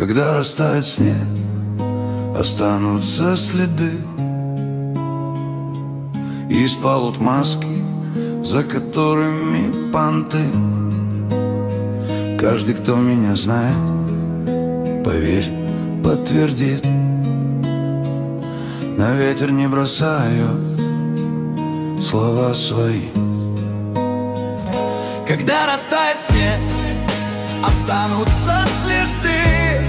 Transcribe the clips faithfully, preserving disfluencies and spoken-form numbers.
Когда растает снег, останутся следы из полут маски, за которыми понты. Каждый, кто меня знает, поверь, подтвердит. На ветер не бросаю слова свои. Когда растает снег, останутся следы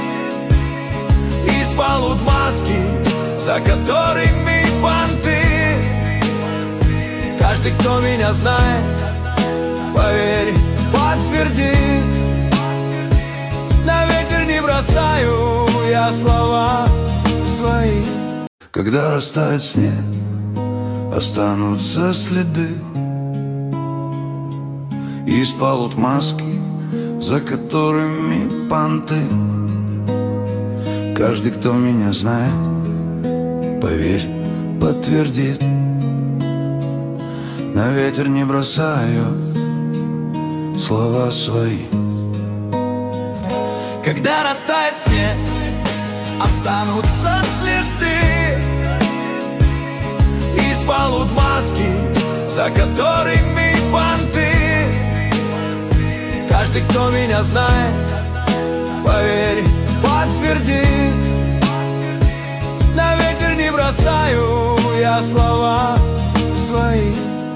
из полут маски, за которыми понты. Каждый, кто меня знает, поверь, подтвердит. На ветер не бросаю я слова свои. Когда растает снег, останутся следы из полут маски, за которыми понты. Каждый, кто меня знает, поверь, подтвердит. На ветер не бросаю слова свои. Когда растает снег, останутся следы из полут маски, за которыми понты. Каждый, кто меня знает, поверь, подтвердит. На ветер не бросаю я слова свои.